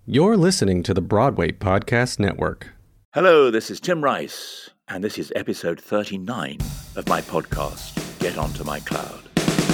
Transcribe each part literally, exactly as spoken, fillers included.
You're listening to the Broadway Podcast Network. Hello, this is Tim Rice, and this is episode thirty-nine of my podcast, Get Onto My Cloud.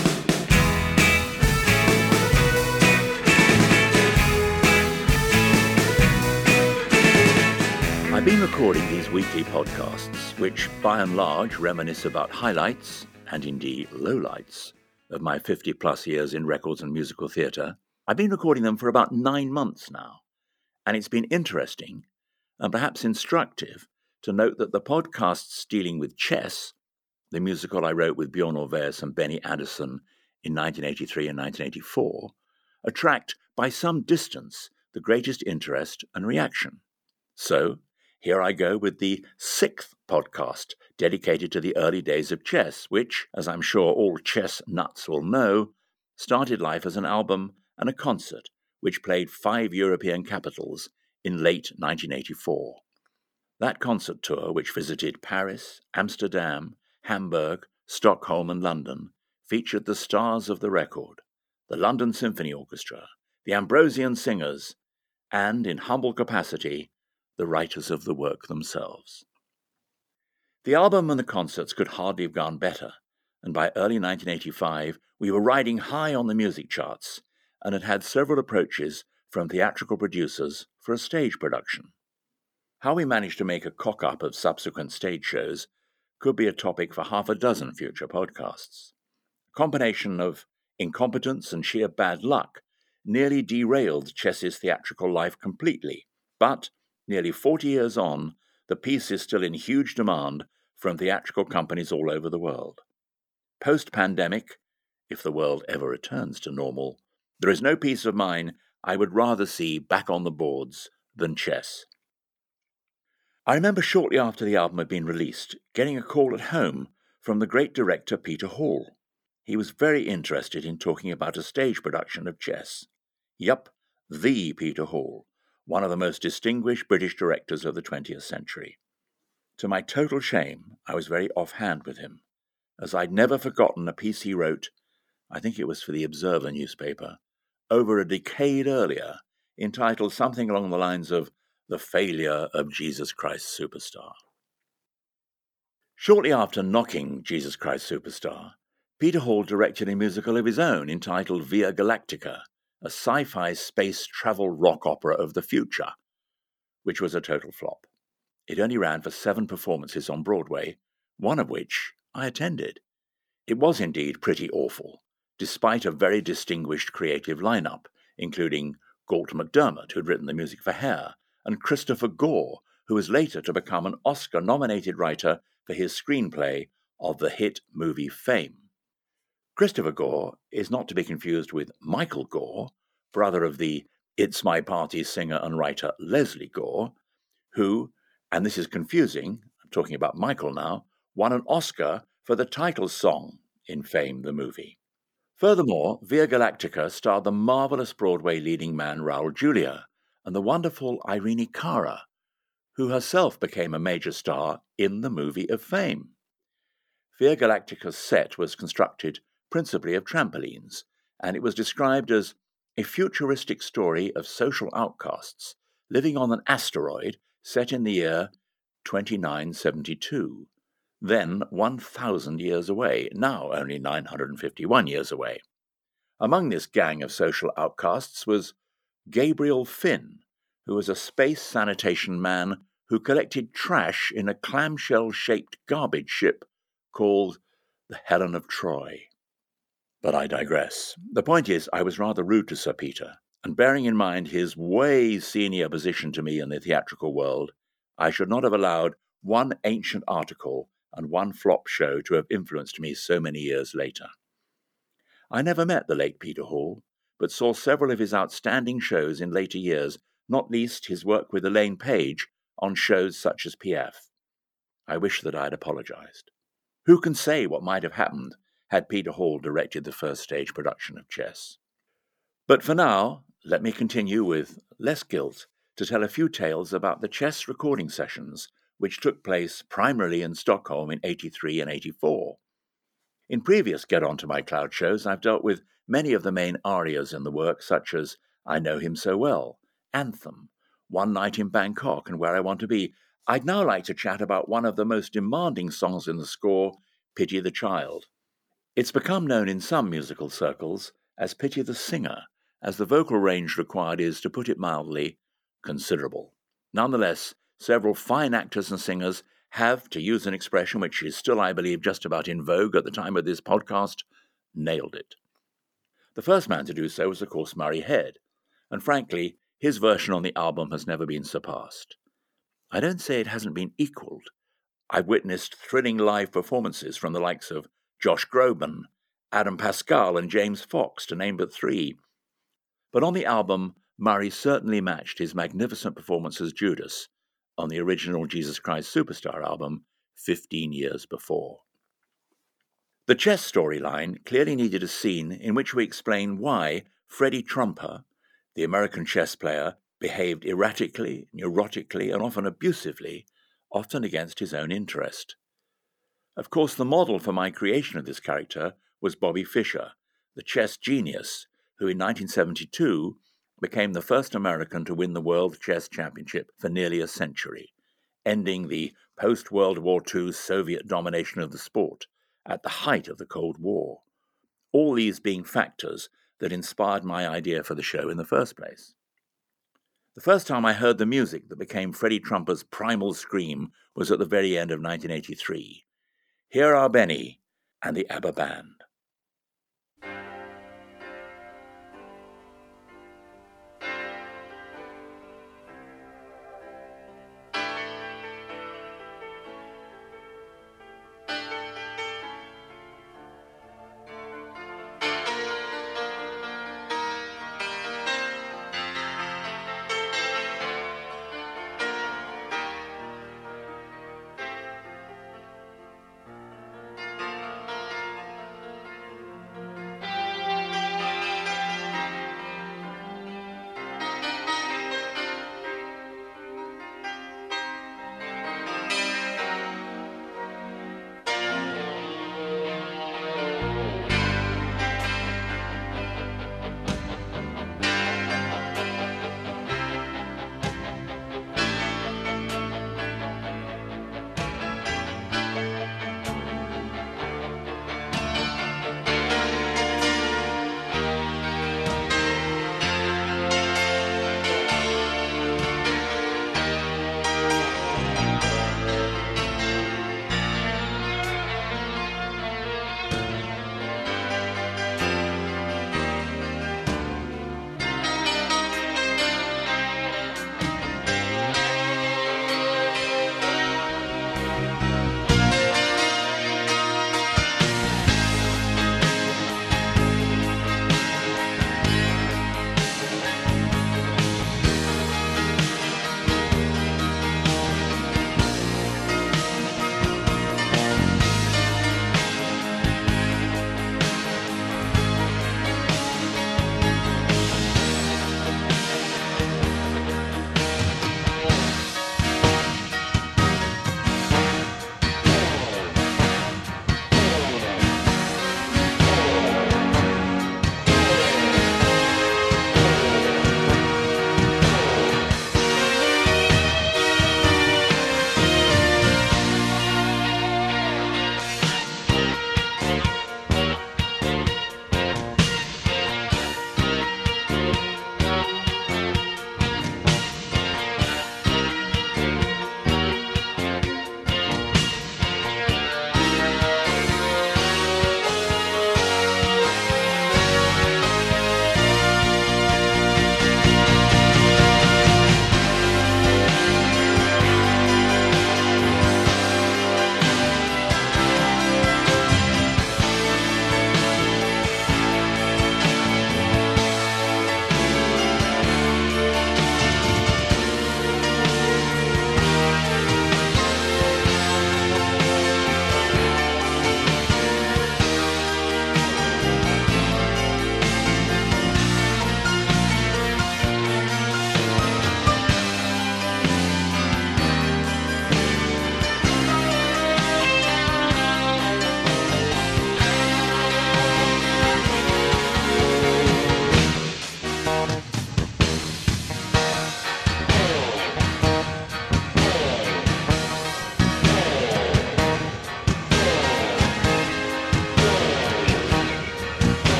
I've been recording these weekly podcasts, which by and large reminisce about highlights, and indeed lowlights, of my fifty-plus years in records and musical theatre. I've been recording them for about nine months now, and it's been interesting and perhaps instructive to note that the podcasts dealing with chess, the musical I wrote with Bjorn Ulvaeus and Benny Andersson in nineteen eighty-three and nineteen eighty-four, attract by some distance the greatest interest and reaction. So, here I go with the sixth podcast dedicated to the early days of chess, which, as I'm sure all chess nuts will know, started life as an album and a concert which played five European capitals in late nineteen eighty-four. That concert tour, which visited Paris, Amsterdam, Hamburg, Stockholm and London, featured the stars of the record, the London Symphony Orchestra, the Ambrosian Singers, and, in humble capacity, the writers of the work themselves. The album and the concerts could hardly have gone better, and by early nineteen eighty-five we were riding high on the music charts and had had several approaches from theatrical producers for a stage production. How we managed to make a cock-up of subsequent stage shows could be a topic for half a dozen future podcasts. A combination of incompetence and sheer bad luck nearly derailed chess's theatrical life completely, but nearly forty years on, the piece is still in huge demand from theatrical companies all over the world. Post-pandemic, if the world ever returns to normal, there is no piece of mine I would rather see back on the boards than chess. I remember shortly after the album had been released, getting a call at home from the great director Peter Hall. He was very interested in talking about a stage production of chess. Yup, the Peter Hall, one of the most distinguished British directors of the twentieth century. To my total shame, I was very offhand with him, as I'd never forgotten a piece he wrote, I think it was for the Observer newspaper, over a decade earlier, entitled something along the lines of The Failure of Jesus Christ Superstar. Shortly after knocking Jesus Christ Superstar, Peter Hall directed a musical of his own entitled Via Galactica, a sci-fi space travel rock opera of the future, which was a total flop. It only ran for seven performances on Broadway, one of which I attended. It was indeed pretty awful, despite a very distinguished creative lineup, including Galt MacDermot, who had written the music for Hair, and Christopher Gore, who was later to become an Oscar-nominated writer for his screenplay of the hit movie Fame. Christopher Gore is not to be confused with Michael Gore, brother of the It's My Party singer and writer Leslie Gore, who, and this is confusing, I'm talking about Michael now, won an Oscar for the title song in Fame the movie. Furthermore, Via Galactica starred the marvelous Broadway leading man Raul Julia and the wonderful Irene Cara, who herself became a major star in the movie of Fame. Via Galactica's set was constructed principally of trampolines, and it was described as a futuristic story of social outcasts living on an asteroid set in the year twenty-nine seventy-two, then one thousand years away, now only nine hundred fifty-one years away. Among this gang of social outcasts was Gabriel Finn, who was a space sanitation man who collected trash in a clamshell-shaped garbage ship called the Helen of Troy. But I digress. The point is, I was rather rude to Sir Peter, and bearing in mind his way senior position to me in the theatrical world, I should not have allowed one ancient article and one flop show to have influenced me so many years later. I never met the late Peter Hall, but saw several of his outstanding shows in later years, not least his work with Elaine Page on shows such as P F. I wish that I had apologized. Who can say what might have happened had Peter Hall directed the first stage production of chess? But for now, let me continue with less guilt to tell a few tales about the chess recording sessions, which took place primarily in Stockholm in eighty-three and eighty-four. In previous Get Onto My Cloud shows, I've dealt with many of the main arias in the work, such as I Know Him So Well Anthem, One Night in Bangkok, and Where I Want to Be. I'd now like to chat about one of the most demanding songs in the score, Pity the Child. It's become known in some musical circles as Pity the Singer, as the vocal range required is, to put it mildly, considerable. Nonetheless, several fine actors and singers have, to use an expression which is still, I believe, just about in vogue at the time of this podcast, nailed it. The first man to do so was, of course, Murray Head, and frankly, his version on the album has never been surpassed. I don't say it hasn't been equalled. I've witnessed thrilling live performances from the likes of Josh Groban, Adam Pascal, and James Fox, to name but three. But on the album, Murray certainly matched his magnificent performance as Judas on the original Jesus Christ Superstar album fifteen years before. The chess storyline clearly needed a scene in which we explain why Freddie Trumper, the American chess player, behaved erratically, neurotically, and often abusively, often against his own interest. Of course, the model for my creation of this character was Bobby Fischer, the chess genius, who in nineteen seventy-two became the first American to win the World Chess Championship for nearly a century, ending the post-World War Two Soviet domination of the sport at the height of the Cold War. All these being factors that inspired my idea for the show in the first place. The first time I heard the music that became Freddie Trumper's primal scream was at the very end of nineteen eighty-three. Here are Benny and the ABBA Band.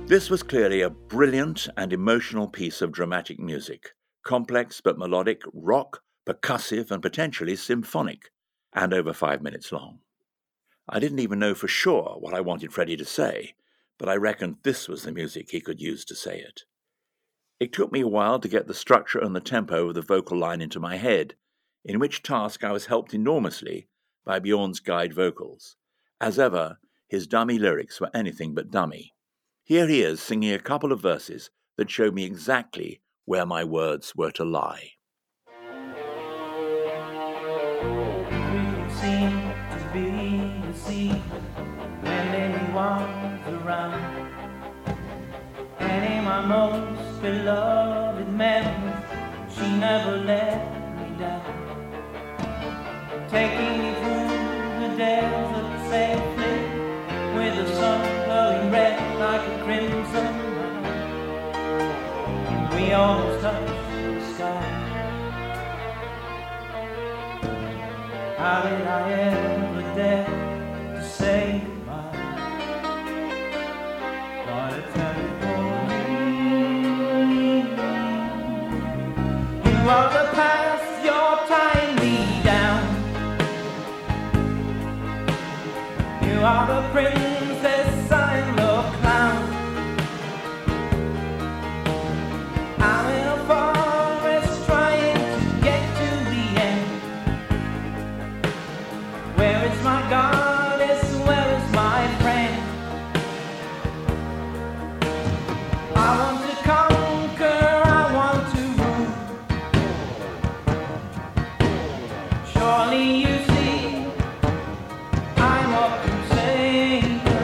This was clearly a brilliant and emotional piece of dramatic music, complex but melodic, rock, percussive and potentially symphonic, and over five minutes long. I didn't even know for sure what I wanted Freddie to say, but I reckoned this was the music he could use to say it. It took me a while to get the structure and the tempo of the vocal line into my head, in which task I was helped enormously by Bjorn's guide vocals. As ever, his dummy lyrics were anything but dummy. Here he is singing a couple of verses that showed me exactly where my words were to lie. We seem to be the sea when anyone's around. Annie, my most beloved memory, she never let me down. Taking me through the desert safely, with the sun glowing red like a crimson light. And we almost touched the sky. How did I ever dare to say goodbye? What a terrible dream. You are the past, you're tying me down. You are the princess, I'm the clown. I'm in a forest trying to get to the end. Where is my goddess, where is my friend? I want to conquer, I want to rule. Surely you see, I'm a crusader.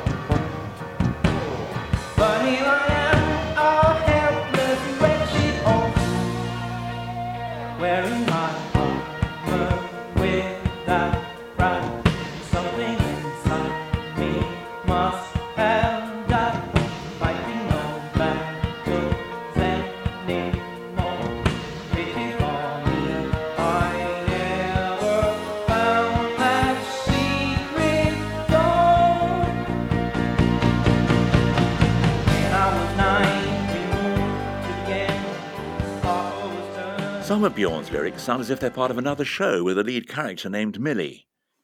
But here I am, a helpless, wretched oaf, wearing my armor without pride. Something inside me must have died, fighting no battles anymore. Pity for me, I never found that secret door. When I was nine, we moved again. Papa was turned. Some of Bjorn's lyrics sound as if they're part of another show with a lead character named Millie.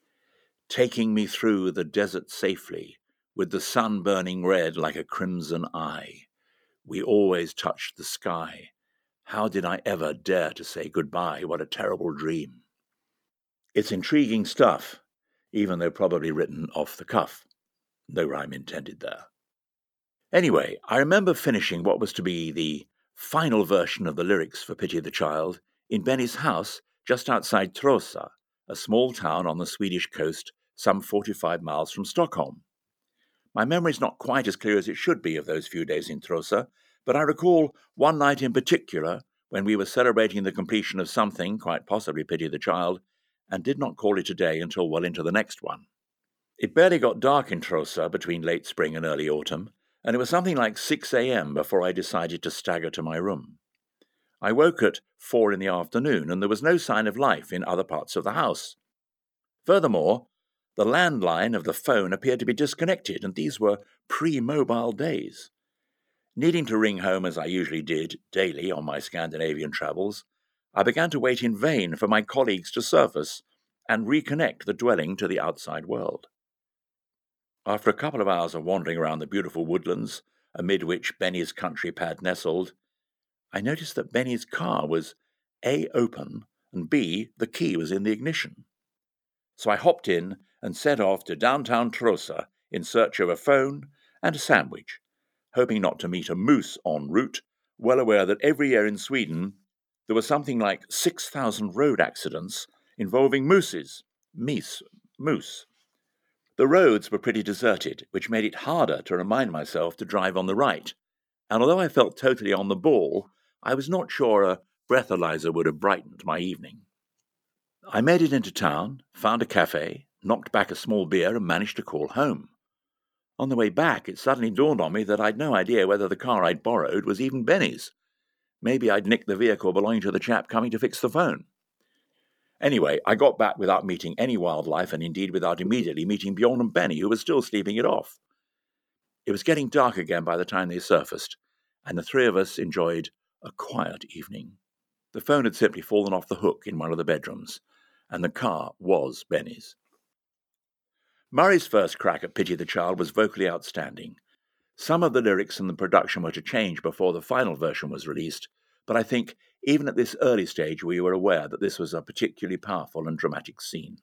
Taking me through the desert safely, with the sun burning red like a crimson eye. We always touched the sky. How did I ever dare to say goodbye? What a terrible dream. It's intriguing stuff, even though probably written off the cuff. No rhyme intended there. Anyway, I remember finishing what was to be the final version of the lyrics for Pity the Child in Benny's house just outside Trosa, a small town on the Swedish coast some forty-five miles from Stockholm. My memory's not quite as clear as it should be of those few days in Trosa, but I recall one night in particular when we were celebrating the completion of something, quite possibly Pity the Child, and did not call it a day until well into the next one. It barely got dark in Trosa between late spring and early autumn, and it was something like six a.m. before I decided to stagger to my room. I woke at four in the afternoon, and there was no sign of life in other parts of the house. Furthermore, the landline of the phone appeared to be disconnected, and these were pre-mobile days. Needing to ring home as I usually did daily on my Scandinavian travels, I began to wait in vain for my colleagues to surface and reconnect the dwelling to the outside world. After a couple of hours of wandering around the beautiful woodlands, amid which Benny's country pad nestled, I noticed that Benny's car was A, open, and B, the key was in the ignition. So I hopped in and set off to downtown Trosa in search of a phone and a sandwich, hoping not to meet a moose en route, well aware that every year in Sweden there was something like six thousand road accidents involving mooses, meese, moose. The roads were pretty deserted, which made it harder to remind myself to drive on the right, and although I felt totally on the ball, I was not sure a breathalyzer would have brightened my evening. I made it into town, found a cafe, knocked back a small beer and managed to call home. On the way back, it suddenly dawned on me that I'd no idea whether the car I'd borrowed was even Benny's. Maybe I'd nicked the vehicle belonging to the chap coming to fix the phone. Anyway, I got back without meeting any wildlife and indeed without immediately meeting Bjorn and Benny, who were still sleeping it off. It was getting dark again by the time they surfaced, and the three of us enjoyed a quiet evening. The phone had simply fallen off the hook in one of the bedrooms, and the car was Benny's. Murray's first crack at Pity the Child was vocally outstanding. Some of the lyrics and the production were to change before the final version was released, but I think even at this early stage we were aware that this was a particularly powerful and dramatic scene.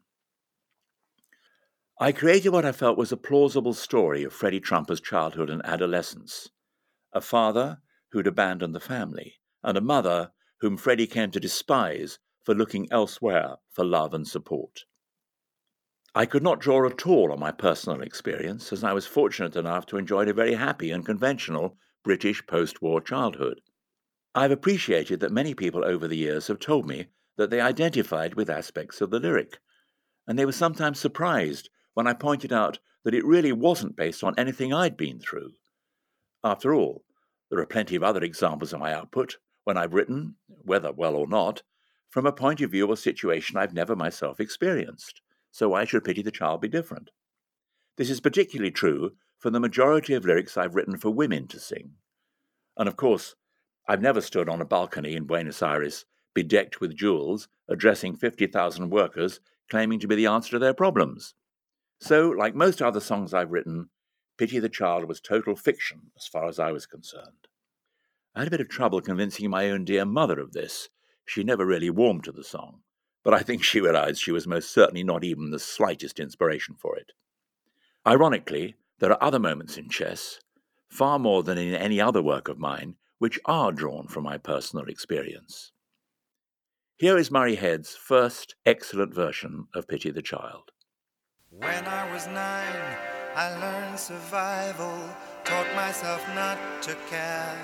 I created what I felt was a plausible story of Freddie Trumper's childhood and adolescence. A father who'd abandoned the family, and a mother whom Freddie came to despise for looking elsewhere for love and support. I could not draw at all on my personal experience, as I was fortunate enough to enjoy a very happy and conventional British post-war childhood. I've appreciated that many people over the years have told me that they identified with aspects of the lyric, and they were sometimes surprised when I pointed out that it really wasn't based on anything I'd been through. After all, there are plenty of other examples of my output when I've written, whether well or not, from a point of view or situation I've never myself experienced, so why should Pity the Child be different? This is particularly true for the majority of lyrics I've written for women to sing. And of course, I've never stood on a balcony in Buenos Aires, bedecked with jewels, addressing fifty thousand workers, claiming to be the answer to their problems. So, like most other songs I've written, Pity the Child was total fiction as far as I was concerned. I had a bit of trouble convincing my own dear mother of this. She never really warmed to the song, but I think she realized she was most certainly not even the slightest inspiration for it. Ironically, there are other moments in Chess, far more than in any other work of mine, which are drawn from my personal experience. Here is Murray Head's first excellent version of Pity the Child. When I was nine, I learned survival, taught myself not to care.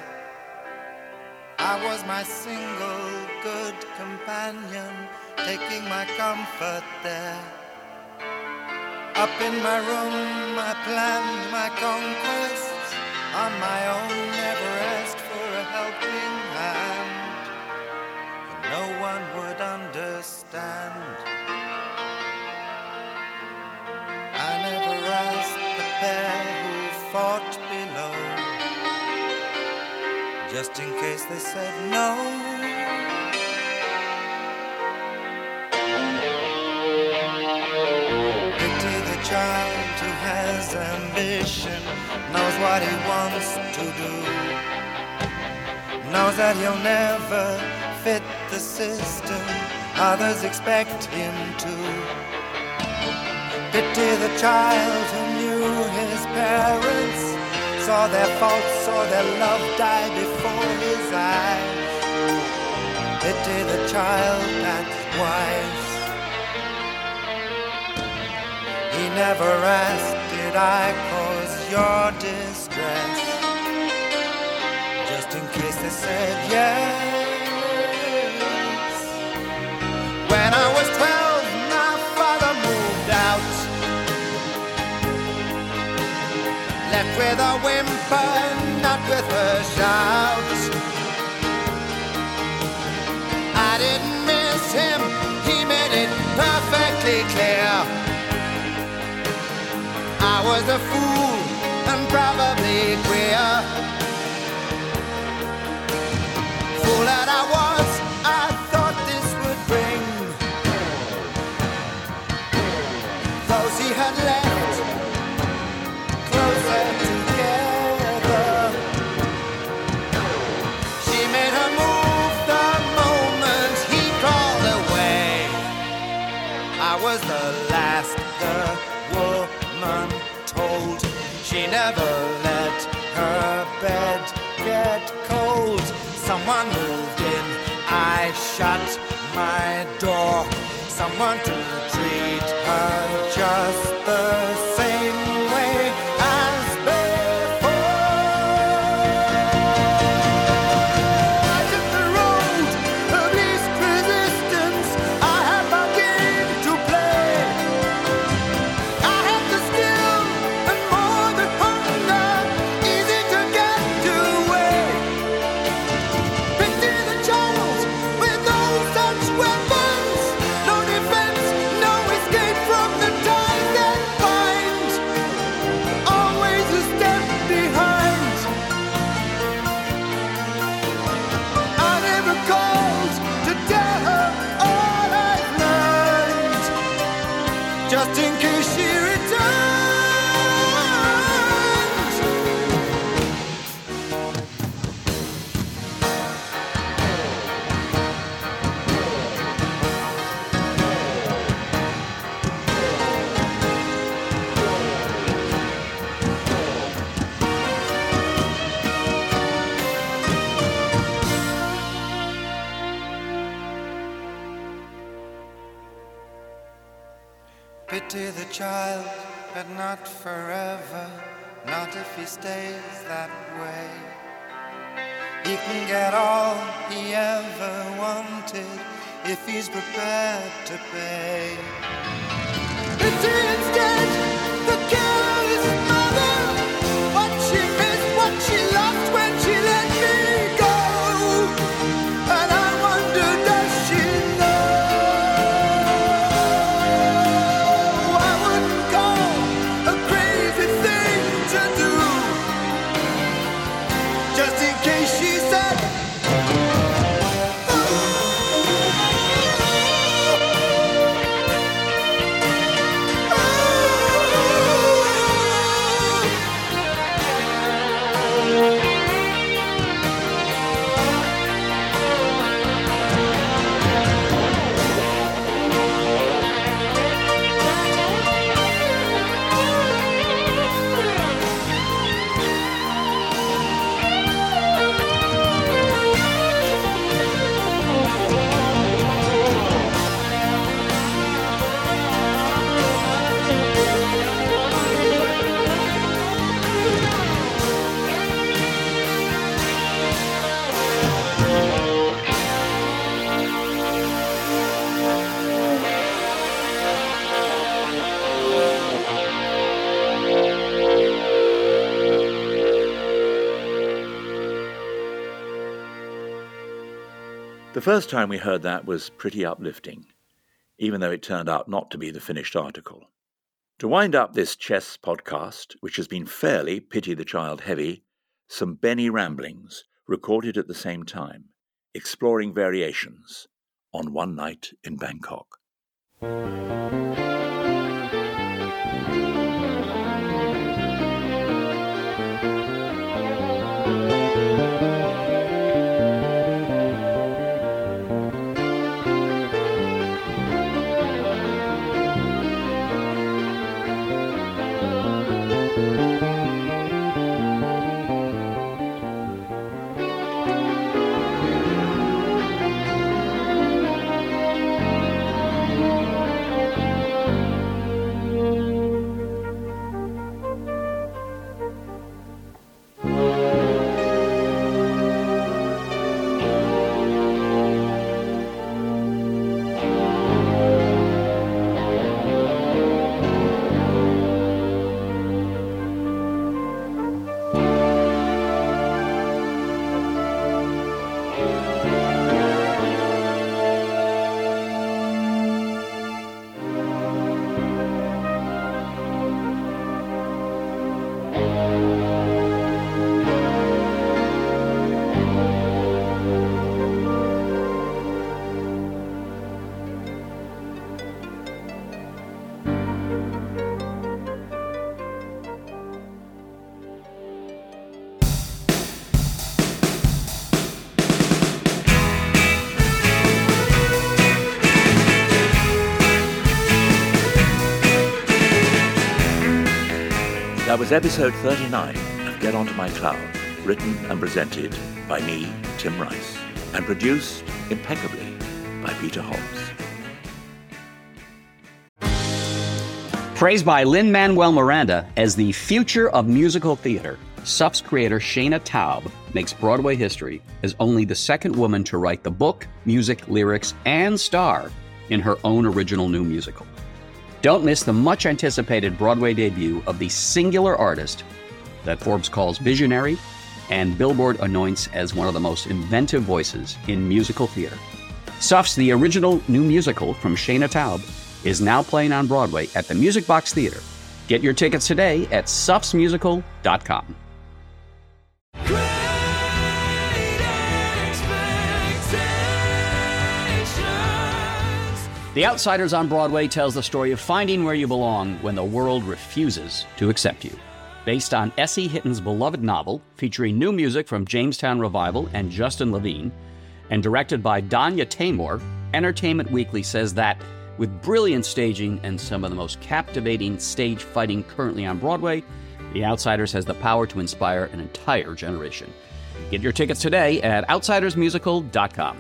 I was my single good companion, taking my comfort there. Up in my room, I planned my conquests, on my own, never asked for a helping hand. And no one would understand. I never asked the pair who fought below, just in case they said no. Pity the child who has ambition, knows what he wants to do, knows that he'll never fit the system others expect him to. Pity the child who knew his parents, saw their faults, saw their love die before his eyes. Pity the child that's wise. He never asked, did I cause your distress? Just in case they said yes. When I was twelve, my father moved out, left with a whimper, not with a shout. I didn't miss him, he made it perfectly clear. I was a fool and probably queer. Fool that I was, I thought this would bring those he had left closer together. She made her move the moment he crawled away. I was the last the woman told. She never let her bed get cold. Someone moved in, I shut my door. Someone to treat her just the same way as before. I took the road of least resistance. I had my game to play. I had the skill and more than hunger, easy to get away. Pity the child with no such weapons, no defense, no child, but not forever, not if he stays that way. He can get all he ever wanted if he's prepared to pay. It's instead the careless mother, what she missed, what she lost when she let me go. And I wonder, does she know? I wouldn't call a crazy thing to do, just in case she said, The first time we heard that was pretty uplifting, even though it turned out not to be the finished article. To wind up this chess podcast, which has been fairly pity the child heavy, some Benny ramblings recorded at the same time, exploring variations on One Night in Bangkok. That was episode thirty-nine of Get Onto My Cloud, written and presented by me, Tim Rice, and produced impeccably by Peter Hobbs. Praised by Lin-Manuel Miranda as the future of musical theater, S U F's creator Shaina Taub makes Broadway history as only the second woman to write the book, music, lyrics, and star in her own original new musical. Don't miss the much-anticipated Broadway debut of the singular artist that Forbes calls visionary and Billboard anoints as one of the most inventive voices in musical theater. S U F's The Original New Musical from Shaina Taub is now playing on Broadway at the Music Box Theater. Get your tickets today at suffs musical dot com. The Outsiders on Broadway tells the story of finding where you belong when the world refuses to accept you. Based on S E Hitton's beloved novel, featuring new music from Jamestown Revival and Justin Levine, and directed by Danya Taymor, Entertainment Weekly says that, with brilliant staging and some of the most captivating stage fighting currently on Broadway, The Outsiders has the power to inspire an entire generation. Get your tickets today at outsiders musical dot com.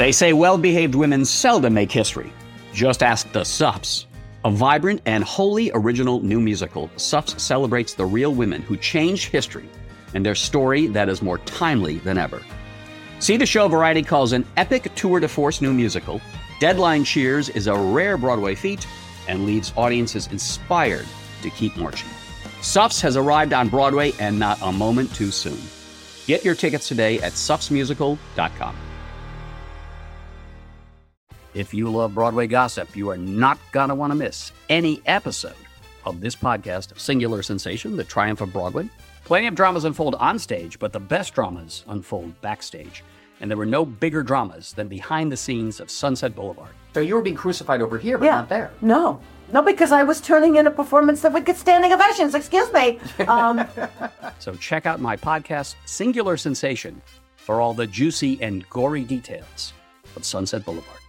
They say well-behaved women seldom make history. Just ask the Suffs. A vibrant and wholly original new musical, Suffs celebrates the real women who changed history and their story that is more timely than ever. See the show Variety calls an epic tour de force new musical. Deadline cheers is a rare Broadway feat and leaves audiences inspired to keep marching. Suffs has arrived on Broadway and not a moment too soon. Get your tickets today at suffs musical dot com. If you love Broadway gossip, you are not going to want to miss any episode of this podcast, Singular Sensation, The Triumph of Broadway. Plenty of dramas unfold on stage, but the best dramas unfold backstage. And there were no bigger dramas than behind the scenes of Sunset Boulevard. So you were being crucified over here, but yeah. not there. No. No, because I was turning in a performance that would get standing ovations. Excuse me. Um, so check out my podcast, Singular Sensation, for all the juicy and gory details of Sunset Boulevard.